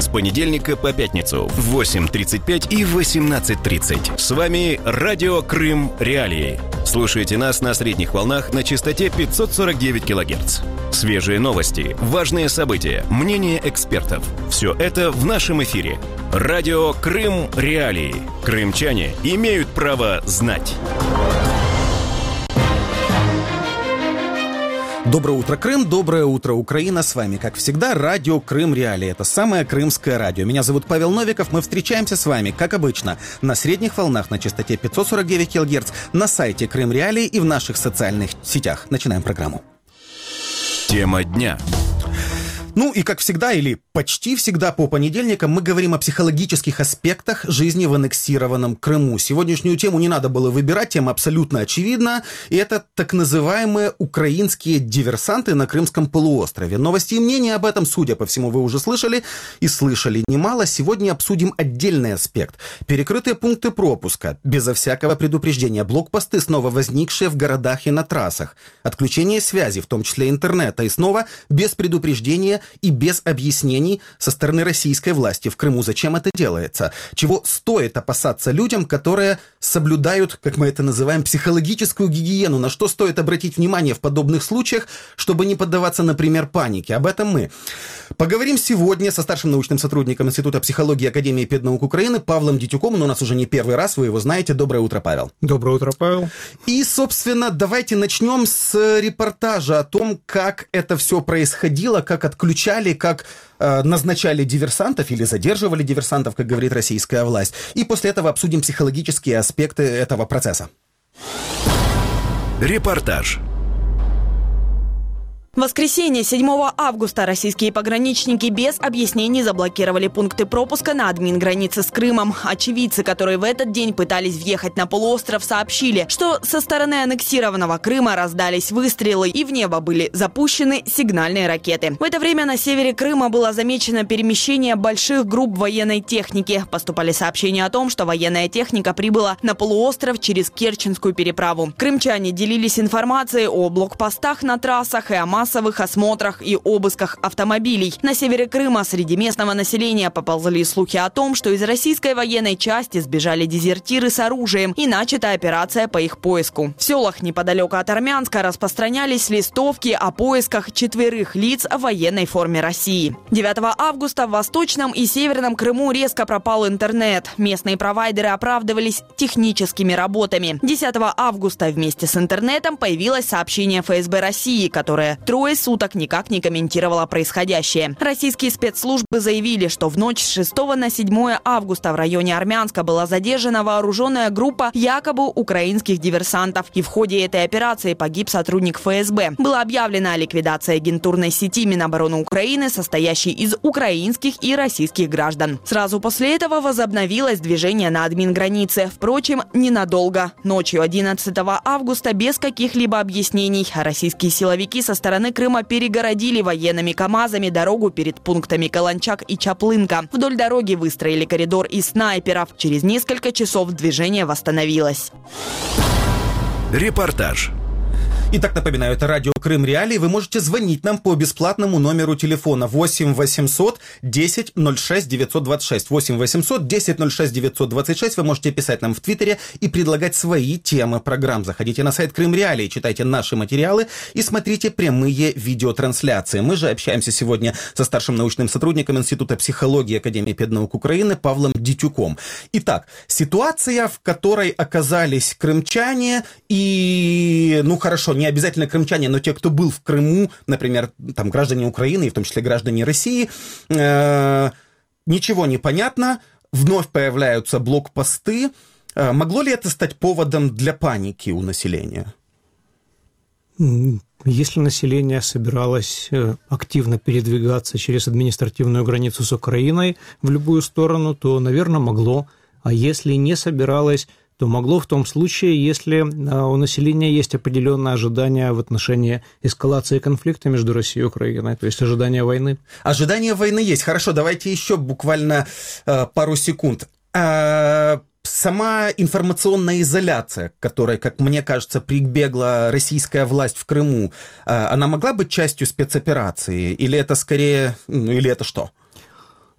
понедельника по пятницу в 8:35 и 18:30. С вами Радио Крым Реалии. Слушайте нас на средних волнах на частоте 549 кГц. Свежие новости, важные события, мнения экспертов. Все это в нашем эфире. Радио Крым Реалии. Крымчане имеют право знать. Доброе утро, Крым, доброе утро, Украина. С вами, как всегда, радио Крым Реалии. Это самое крымское радио. Меня зовут Павел Новиков. Мы встречаемся с вами, как обычно, на средних волнах на частоте 549 кГц, на сайте Крым Реалии и в наших социальных сетях. Начинаем программу. Тема дня. Ну и как всегда, или почти всегда по понедельникам мы говорим о психологических аспектах жизни в аннексированном Крыму. Сегодняшнюю тему не надо было выбирать, тема абсолютно очевидна. И это так называемые украинские диверсанты на Крымском полуострове. Новости и мнения об этом, судя по всему, вы уже слышали и слышали немало. Сегодня обсудим отдельный аспект. Перекрытые пункты пропуска, безо всякого предупреждения, блокпосты, снова возникшие в городах и на трассах, отключение связи, в том числе интернета, и снова без предупреждения и без объяснений со стороны российской власти в Крыму. Зачем это делается? Чего стоит опасаться людям, которые соблюдают, как мы это называем, психологическую гигиену? На что стоит обратить внимание в подобных случаях, чтобы не поддаваться, например, панике? Об этом мы поговорим сегодня со старшим научным сотрудником Института психологии Академии педнаук Украины Павлом Дитюком. Он у нас уже не первый раз, вы его знаете. Доброе утро, Павел. Доброе утро, Павел. И, собственно, давайте начнем с репортажа о том, как это все происходило, как отключали, как назначали диверсантов или задерживали диверсантов, как говорит российская власть. И после этого обсудим психологические аспекты этого процесса. Репортаж. В воскресенье, 7 августа, российские пограничники без объяснений заблокировали пункты пропуска на админгранице с Крымом. Очевидцы, которые в этот день пытались въехать на полуостров, сообщили, что со стороны аннексированного Крыма раздались выстрелы и в небо были запущены сигнальные ракеты. В это время на севере Крыма было замечено перемещение больших групп военной техники. Поступали сообщения о том, что военная техника прибыла на полуостров через Керченскую переправу. Крымчане делились информацией о блокпостах на трассах и о массовых осмотрах и обысках автомобилей. На севере Крыма среди местного населения поползли слухи о том, что из российской военной части сбежали дезертиры с оружием и начата операция по их поиску. В селах неподалеку от Армянска распространялись листовки о поисках 4 лиц в военной форме России. 9 августа в Восточном и Северном Крыму резко пропал интернет. Местные провайдеры оправдывались техническими работами. 10 августа вместе с интернетом появилось сообщение ФСБ России, которое 3 суток никак не комментировала происходящее. Российские спецслужбы заявили, что в ночь с 6 на 7 августа в районе Армянска была задержана вооруженная группа якобы украинских диверсантов. И в ходе этой операции погиб сотрудник ФСБ. Было объявлено о ликвидации агентурной сети Минобороны Украины, состоящей из украинских и российских граждан. Сразу после этого возобновилось движение на админгранице. Впрочем, ненадолго. Ночью 11 августа без каких-либо объяснений российские силовики со стороны Крыма перегородили военными КАМАЗами дорогу перед пунктами Каланчак и Чаплынка. Вдоль дороги выстроили коридор из снайперов. Через несколько часов движение восстановилось. Репортаж. Итак, напоминаю, это радио Крым Реалии. Вы можете звонить нам по бесплатному номеру телефона 8 800 10 06 926. 8 800 10 06 926. Вы можете писать нам в Твиттере и предлагать свои темы программ. Заходите на сайт Крым Реалии, читайте наши материалы и смотрите прямые видеотрансляции. Мы же общаемся сегодня со старшим научным сотрудником Института психологии Академии педнаук Украины Павлом Дитюком. Итак, ситуация, в которой оказались крымчане и, ну хорошо, не обязательно крымчане, но те, кто был в Крыму, например, там граждане Украины, и в том числе граждане России, ничего не понятно, вновь появляются блокпосты. Могло ли это стать поводом для паники у населения? Если население собиралось активно передвигаться через административную границу с Украиной в любую сторону, то, наверное, могло. А если не собиралось, то могло в том случае, если у населения есть определенное ожидание в отношении эскалации конфликта между Россией и Украиной, то есть ожидание войны. Ожидание войны есть. Хорошо, давайте еще буквально пару секунд. Сама информационная изоляция, к которой, как мне кажется, прибегла российская власть в Крыму, она могла быть частью спецоперации? Или это скорее... или это что?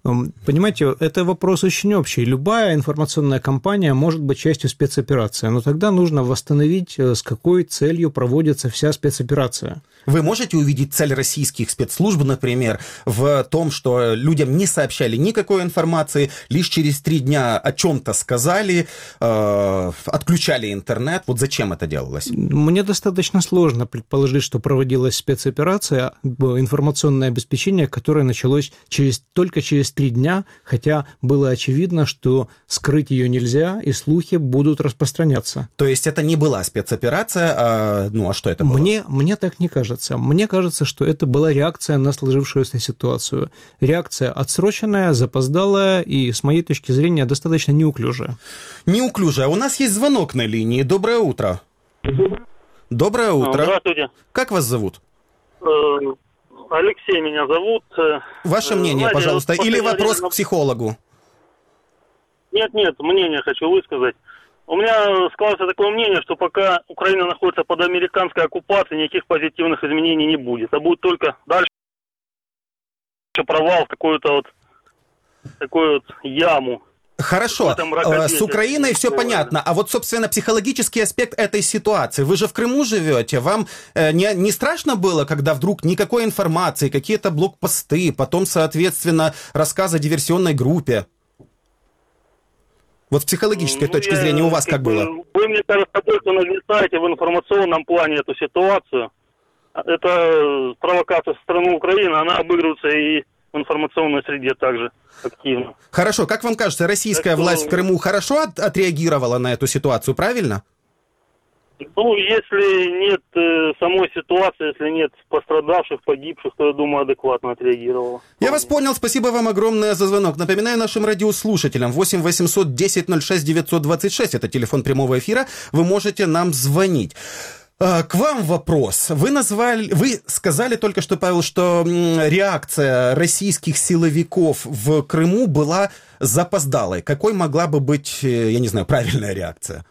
Понимаете, это вопрос очень общий. Любая информационная кампания может быть частью спецоперации, но тогда нужно восстановить, с какой целью проводится вся спецоперация. Вы можете увидеть цель российских спецслужб, например, в том, что людям не сообщали никакой информации, лишь через 3 дня о чем-то сказали, отключали интернет. Вот зачем это делалось? Мне достаточно сложно предположить, что проводилась спецоперация, информационное обеспечение, которое началось только через 3 дня, хотя было очевидно, что скрыть ее нельзя, и слухи будут распространяться. То есть это не была спецоперация, а что это было? Мне так не кажется. Мне кажется, что это была реакция на сложившуюся ситуацию. Реакция отсроченная, запоздалая и, с моей точки зрения, достаточно неуклюжая. Неуклюжая. У нас есть звонок на линии. Доброе утро. Доброе утро. Здравствуйте. Как вас зовут? Алексей меня зовут. Ваше мнение, пожалуйста, или вопрос к психологу? Нет, мнение хочу высказать. У меня складывается такое мнение, что пока Украина находится под американской оккупацией, никаких позитивных изменений не будет. А будет только дальше провал в какую-то такую яму. Хорошо, с Украиной все понятно. А вот, собственно, психологический аспект этой ситуации. Вы же в Крыму живете. Вам не страшно было, когда вдруг никакой информации, какие-то блокпосты, потом, соответственно, рассказы о диверсионной группе? Вот с психологической точки зрения у вас как было? Вы, мне кажется, только нависаете в информационном плане эту ситуацию. Это провокация со стороны Украины, она обыгрывается и в информационной среде также активно. Хорошо, как вам кажется, российская власть в Крыму хорошо отреагировала на эту ситуацию, правильно? Если нет самой ситуации, если нет пострадавших, погибших, то, я думаю, адекватно отреагировала. Я вас понял, спасибо вам огромное за звонок. Напоминаю нашим радиослушателям, 8 800 10 06 926, это телефон прямого эфира, вы можете нам звонить. К вам вопрос. Вы сказали только что, Павел, что реакция российских силовиков в Крыму была запоздалой. Какой могла бы быть, я не знаю, правильная реакция?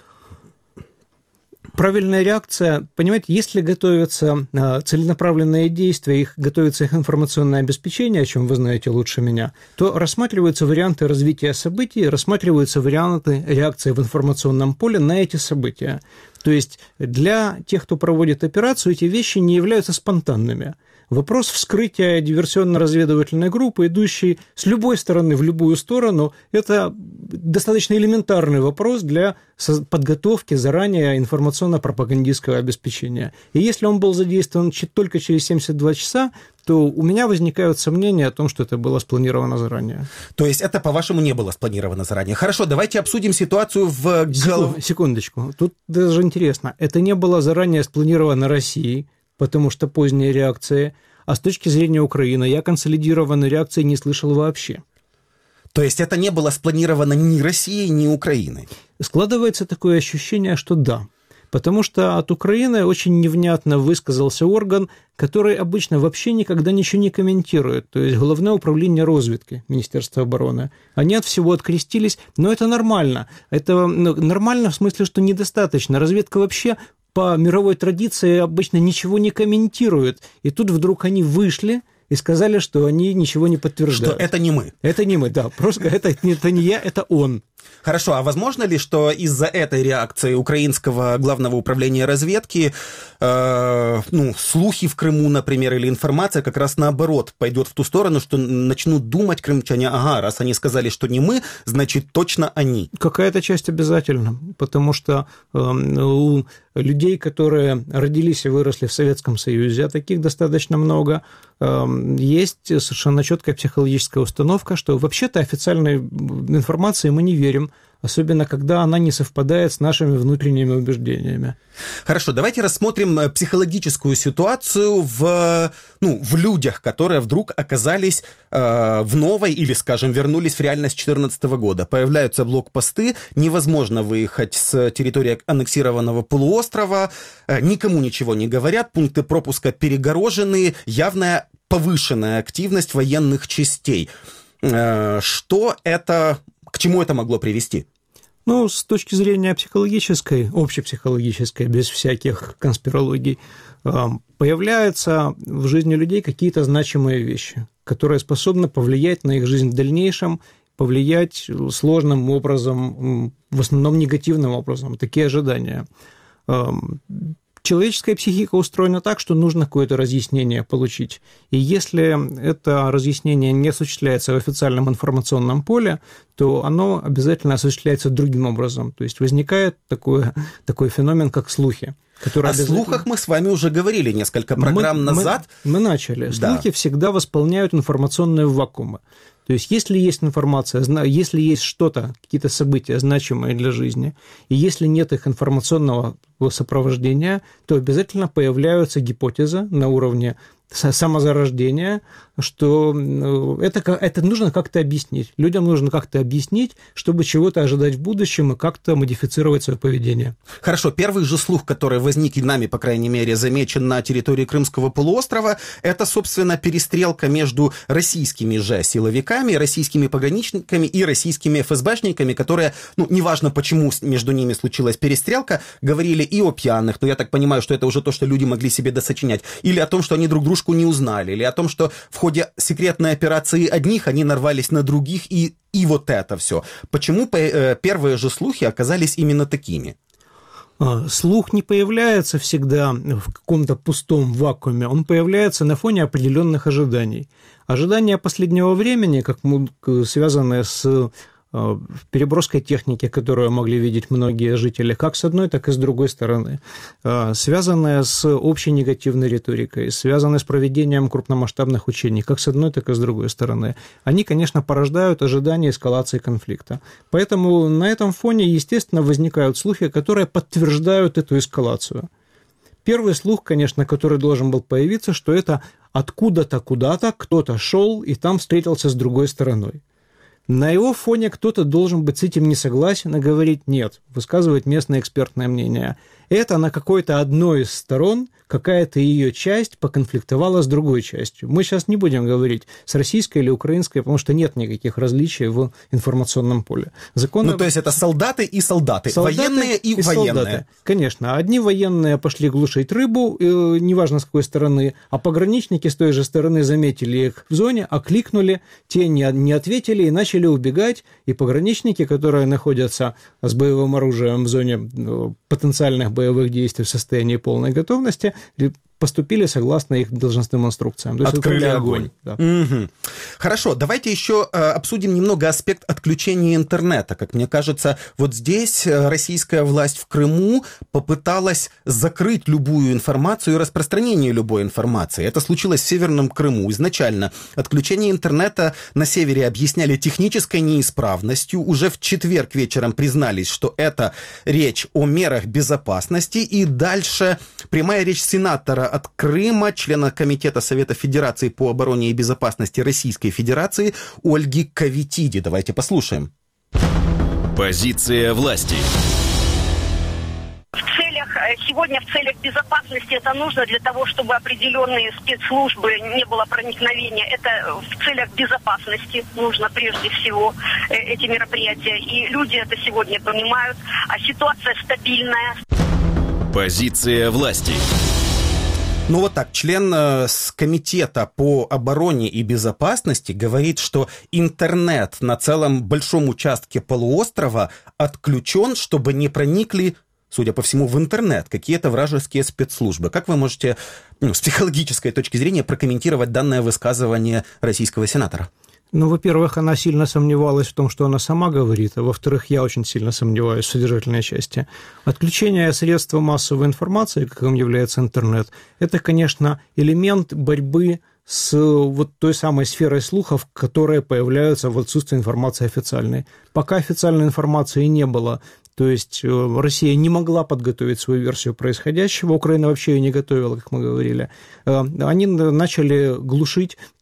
Правильная реакция, понимаете, если готовятся целенаправленные действия, готовится их информационное обеспечение, о чем вы знаете лучше меня, то рассматриваются варианты развития событий, рассматриваются варианты реакции в информационном поле на эти события. То есть для тех, кто проводит операцию, эти вещи не являются спонтанными. Вопрос вскрытия диверсионно-разведывательной группы, идущей с любой стороны в любую сторону, это достаточно элементарный вопрос для подготовки заранее информационно-пропагандистского обеспечения. И если он был задействован только через 72 часа, то у меня возникают сомнения о том, что это было спланировано заранее. То есть это, по-вашему, не было спланировано заранее. Хорошо, давайте обсудим ситуацию в... Секундочку. Тут даже интересно. Это не было заранее спланировано Россией, потому что поздняя реакция, а с точки зрения Украины я консолидированной реакции не слышал вообще. То есть это не было спланировано ни Россией, ни Украиной? Складывается такое ощущение, что да. Потому что от Украины очень невнятно высказался орган, который обычно вообще никогда ничего не комментирует, то есть Главное управление разведки Министерства обороны. Они от всего открестились, но это нормально. Это нормально в смысле, что недостаточно. Разведка вообще по мировой традиции обычно ничего не комментирует. И тут вдруг они вышли и сказали, что они ничего не подтверждают. Что это не мы. Это не мы, да. Просто это не я, это он. Хорошо, а возможно ли, что из-за этой реакции украинского главного управления разведки слухи в Крыму, например, или информация как раз наоборот пойдет в ту сторону, что начнут думать крымчане, ага, раз они сказали, что не мы, значит, точно они? Какая-то часть обязательно, потому что у людей, которые родились и выросли в Советском Союзе, а таких достаточно много, есть совершенно четкая психологическая установка, что вообще-то официальной информации мы не верим, особенно когда она не совпадает с нашими внутренними убеждениями. Хорошо, давайте рассмотрим психологическую ситуацию в людях, которые вдруг оказались в новой или, скажем, вернулись в реальность 2014 года. Появляются блокпосты, невозможно выехать с территории аннексированного полуострова, никому ничего не говорят, пункты пропуска перегорожены, явная повышенная активность военных частей. Что это... К чему это могло привести? Ну, с точки зрения психологической, общепсихологической, без всяких конспирологий, появляются в жизни людей какие-то значимые вещи, которые способны повлиять на их жизнь в дальнейшем, повлиять сложным образом, в основном негативным образом, такие ожидания. Человеческая психика устроена так, что нужно какое-то разъяснение получить. И если это разъяснение не осуществляется в официальном информационном поле, то оно обязательно осуществляется другим образом. То есть возникает такой феномен, как слухи. О слухах мы с вами уже говорили несколько программ назад. Мы начали. Слухи всегда восполняют информационные вакуумы. То есть, если есть информация, если есть что-то, какие-то события, значимые для жизни, и если нет их информационного сопровождения, то обязательно появляются гипотезы на уровне самозарождения, что это нужно как-то объяснить. Людям нужно как-то объяснить, чтобы чего-то ожидать в будущем и как-то модифицировать свое поведение. Хорошо, первый же слух, который возник и нами, по крайней мере, замечен на территории Крымского полуострова, это, собственно, перестрелка между российскими же силовиками, российскими пограничниками и российскими ФСБшниками, которые, неважно, почему между ними случилась перестрелка, говорили и о пьяных, но я так понимаю, что это уже то, что люди могли себе досочинять, или о том, что они друг дружку не узнали, или о том, что в ходе секретной операции одних они нарвались на других, и вот это все. Почему первые же слухи оказались именно такими? Слух не появляется всегда в каком-то пустом вакууме, он появляется на фоне определенных ожиданий. Ожидания последнего времени, связанные с переброской техники, которую могли видеть многие жители, как с одной, так и с другой стороны, связанные с общей негативной риторикой, связанные с проведением крупномасштабных учений, как с одной, так и с другой стороны, они, конечно, порождают ожидания эскалации конфликта. Поэтому на этом фоне, естественно, возникают слухи, которые подтверждают эту эскалацию. Первый слух, конечно, который должен был появиться, что это откуда-то, куда-то кто-то шел и там встретился с другой стороной. На его фоне кто-то должен быть с этим не согласен и говорить «нет», высказывать местное экспертное мнение. Это на какой-то одной из сторон какая-то ее часть поконфликтовала с другой частью. Мы сейчас не будем говорить с российской или украинской, потому что нет никаких различий в информационном поле. То есть это солдаты и солдаты, военные и военные. Солдаты. Конечно. Одни военные пошли глушить рыбу, неважно с какой стороны, а пограничники с той же стороны заметили их в зоне, окликнули, те не ответили и начали убегать, и пограничники, которые находятся с боевым оружием в зоне потенциальных боевых действий в состоянии полной готовности, поступили согласно их должностным инструкциям. То есть открыли огонь. Да. Угу. Хорошо, давайте еще обсудим немного аспект отключения интернета. Как мне кажется, вот здесь российская власть в Крыму попыталась закрыть любую информацию и распространение любой информации. Это случилось в Северном Крыму. Изначально отключение интернета на севере объясняли технической неисправностью. Уже в четверг вечером признались, что это речь о мерах безопасности. И дальше прямая речь сенатора от Крыма, члена Комитета Совета Федерации по обороне и безопасности Российской Федерации Ольги Кавитиди. Давайте послушаем. Позиция власти. Сегодня в целях безопасности это нужно для того, чтобы определенные спецслужбы не было проникновения. Это в целях безопасности нужно прежде всего эти мероприятия. И люди это сегодня понимают. А ситуация стабильная. Позиция власти. Ну вот так, член Комитета по обороне и безопасности говорит, что интернет на целом большом участке полуострова отключен, чтобы не проникли, судя по всему, в интернет какие-то вражеские спецслужбы. Как вы можете с психологической точки зрения прокомментировать данное высказывание российского сенатора? Ну, во-первых, она сильно сомневалась в том, что она сама говорит, а во-вторых, я очень сильно сомневаюсь в содержательной части. Отключение средства массовой информации, каким является интернет, это, конечно, элемент борьбы с вот той самой сферой слухов, которые появляются в отсутствии информации официальной. Пока официальной информации не было, то есть Россия не могла подготовить свою версию происходящего, Украина вообще ее не готовила, как мы говорили, они начали глушить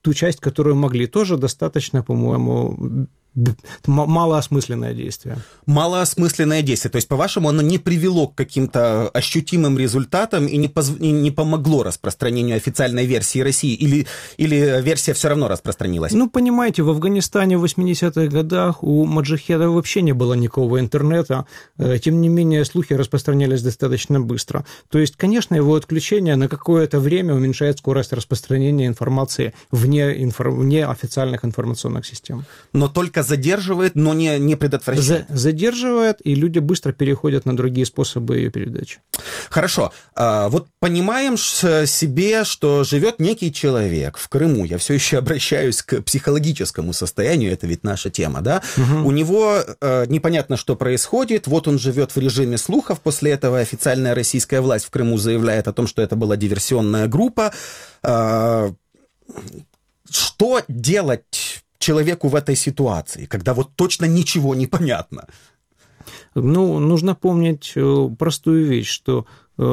ту часть, которую могли. Тоже достаточно, по-моему, малоосмысленное действие. Малоосмысленное действие. То есть, по-вашему, оно не привело к каким-то ощутимым результатам и не помогло распространению официальной версии России? Или версия все равно распространилась? Ну, понимаете, в Афганистане в 80-х годах у маджахедов вообще не было никакого интернета. Тем не менее, слухи распространялись достаточно быстро. То есть, конечно, его отключение на какое-то время уменьшает скорость распространения информации вне официальных информационных систем. Но только задерживает, но не предотвращает. Задерживает, и люди быстро переходят на другие способы ее передачи. Хорошо. Вот понимаем себе, что живет некий человек в Крыму. Я все еще обращаюсь к психологическому состоянию, это ведь наша тема, да? Угу. У него непонятно, что происходит. Вот он живет в режиме слухов. После этого официальная российская власть в Крыму заявляет о том, что это была диверсионная группа. Что делать человеку в этой ситуации, когда вот точно ничего не понятно? Ну, нужно помнить простую вещь, что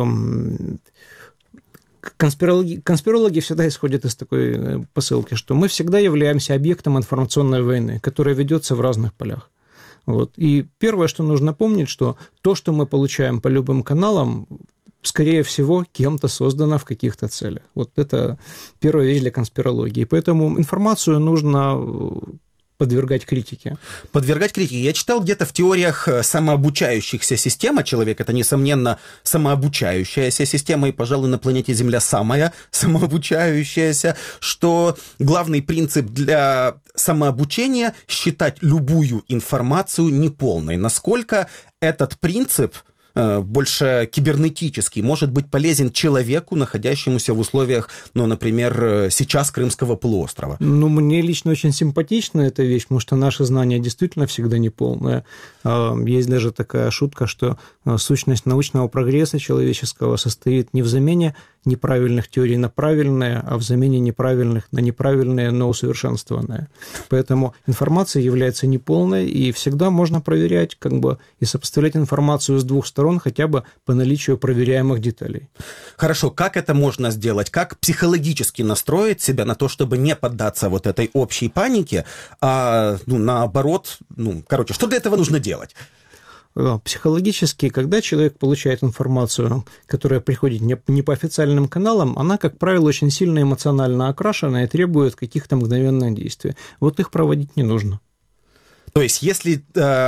конспирологи всегда исходят из такой посылки, что мы всегда являемся объектом информационной войны, которая ведется в разных полях. Вот. И первое, что нужно помнить, что то, что мы получаем по любым каналам, скорее всего, кем-то создано в каких-то целях. Вот это первая вещь для конспирологии. Поэтому информацию нужно подвергать критике. Подвергать критике. Я читал где-то в теориях самообучающихся систем, а человек — это, несомненно, самообучающаяся система, и, пожалуй, на планете Земля самая самообучающаяся, что главный принцип для самообучения — считать любую информацию неполной. Насколько этот принцип больше кибернетический, может быть полезен человеку, находящемуся в условиях, ну, например, сейчас Крымского полуострова? Ну, мне лично очень симпатична эта вещь, потому что наше знание действительно всегда неполное. Есть даже такая шутка, что сущность научного прогресса человеческого состоит не в замене неправильных теорий на правильные, а в замене неправильных на неправильные, но усовершенствованные. Поэтому информация является неполной, и всегда можно проверять, и сопоставлять информацию с двух сторон, хотя бы по наличию проверяемых деталей. Хорошо, как это можно сделать? Как психологически настроить себя на то, чтобы не поддаться вот этой общей панике, а наоборот, что для этого нужно делать? Психологически, когда человек получает информацию, которая приходит не по официальным каналам, она, как правило, очень сильно эмоционально окрашена и требует каких-то мгновенных действий. Вот их проводить не нужно. То есть, если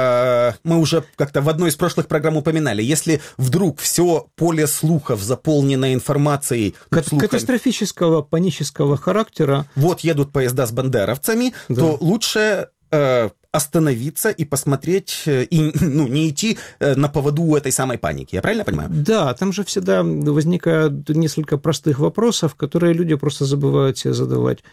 мы уже как-то в одной из прошлых программ упоминали, если вдруг все поле слухов заполнено информацией... Катастрофического, панического характера... Вот едут поезда с бандеровцами, да, то лучше... остановиться и посмотреть, и не идти на поводу у этой самой паники. Я правильно понимаю? Да, там же всегда возникают несколько простых вопросов, которые люди просто забывают себе задавать.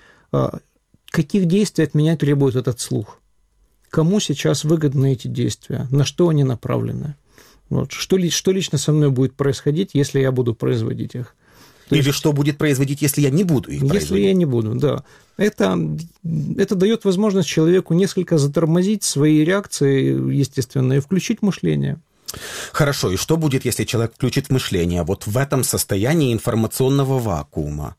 Каких действий от меня требует этот слух? Кому сейчас выгодны эти действия? На что они направлены? Вот. Что лично со мной будет происходить, если я буду производить их? Или что будет происходить, если я не буду их производить? Если я не буду, да. Это дает возможность человеку несколько затормозить свои реакции, естественно, и включить мышление. Хорошо, и что будет, если человек включит мышление вот в этом состоянии информационного вакуума?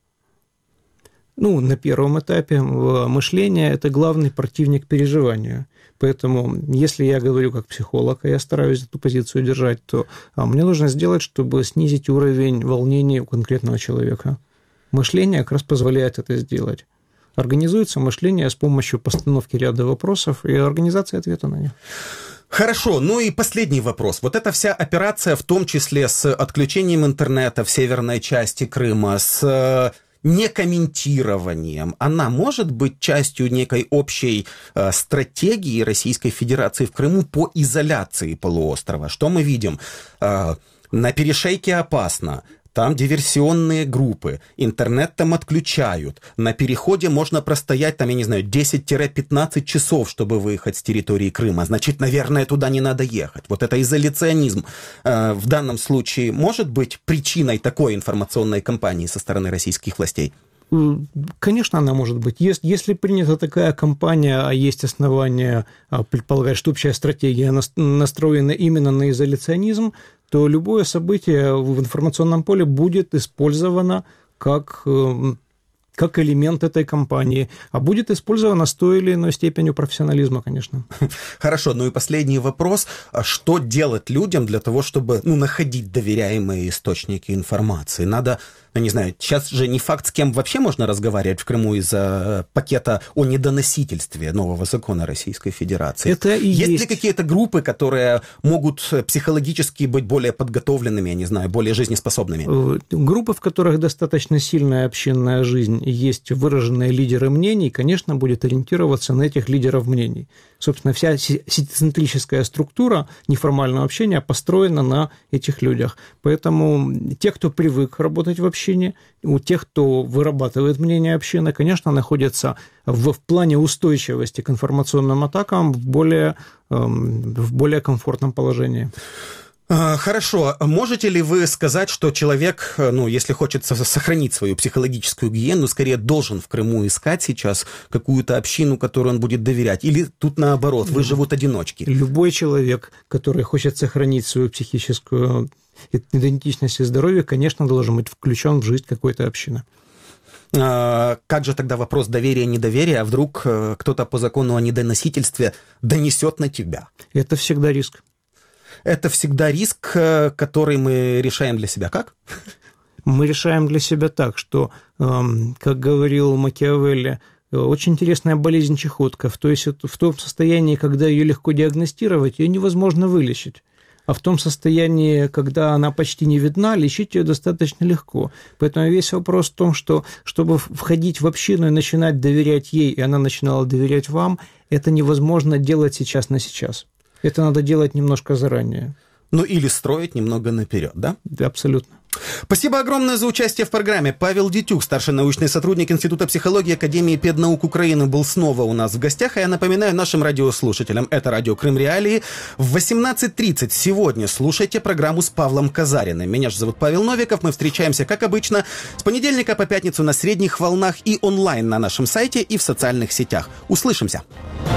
На первом этапе мышление – это главный противник переживания. Поэтому, если я говорю как психолог, а я стараюсь эту позицию держать, то мне нужно сделать, чтобы снизить уровень волнений у конкретного человека. Мышление как раз позволяет это сделать. Организуется мышление с помощью постановки ряда вопросов и организации ответа на них. Хорошо, и последний вопрос. Вот эта вся операция, в том числе с отключением интернета в северной части Крыма, с некомментированием, она может быть частью некой общей стратегии Российской Федерации в Крыму по изоляции полуострова? Что мы видим? На перешейке опасно. Там диверсионные группы, интернет там отключают. На переходе можно простоять, 10-15 часов, чтобы выехать с территории Крыма. Значит, наверное, туда не надо ехать. Вот это изоляционизм в данном случае может быть причиной такой информационной кампании со стороны российских властей? Конечно, она может быть. Если принята такая кампания, а есть основания предполагать, что общая стратегия настроена именно на изоляционизм, то любое событие в информационном поле будет использовано как как элемент этой кампании, а будет использовано с той или иной степенью профессионализма, конечно. Хорошо, ну и последний вопрос. Что делать людям для того, чтобы находить доверяемые источники информации? Надо, не знаю, сейчас же не факт, с кем вообще можно разговаривать в Крыму из-за пакета о недоносительстве нового закона Российской Федерации. Это и есть. Есть ли какие-то группы, которые могут психологически быть более подготовленными, я не знаю, более жизнеспособными? Группы, в которых достаточно сильная общинная жизнь, есть выраженные лидеры мнений, конечно, будет ориентироваться на этих лидеров мнений. Собственно, вся сетицентрическая структура неформального общения построена на этих людях. Поэтому те, кто привык работать в общине, у тех, кто вырабатывает мнение общины, конечно, находятся в плане устойчивости к информационным атакам в более комфортном положении. Хорошо. Можете ли вы сказать, что человек, если хочет сохранить свою психологическую гигиену, скорее должен в Крыму искать сейчас какую-то общину, которой он будет доверять? Или тут наоборот, выживут одиночки? Любой человек, который хочет сохранить свою психическую идентичность и здоровье, конечно, должен быть включен в жизнь какой-то общины. Как же тогда вопрос доверия-недоверия? А вдруг кто-то по закону о недоносительстве донесет на тебя? Это всегда риск. Это всегда риск, который мы решаем для себя. Как? Мы решаем для себя так, что, как говорил Макиавелли, очень интересная болезнь чахотка. То есть в том состоянии, когда ее легко диагностировать, ее невозможно вылечить. А в том состоянии, когда она почти не видна, лечить ее достаточно легко. Поэтому весь вопрос в том, что чтобы входить в общину и начинать доверять ей, и она начинала доверять вам, это невозможно делать сейчас на сейчас. Это надо делать немножко заранее. Или строить немного наперед, да? Да, абсолютно. Спасибо огромное за участие в программе. Павел Дитюк, старший научный сотрудник Института психологии Академии педнаук Украины, был снова у нас в гостях. А я напоминаю нашим радиослушателям, это радио Крым Реалии. В 18:30 сегодня слушайте программу с Павлом Казариным. Меня же зовут Павел Новиков. Мы встречаемся, как обычно, с понедельника по пятницу на средних волнах и онлайн на нашем сайте и в социальных сетях. Услышимся!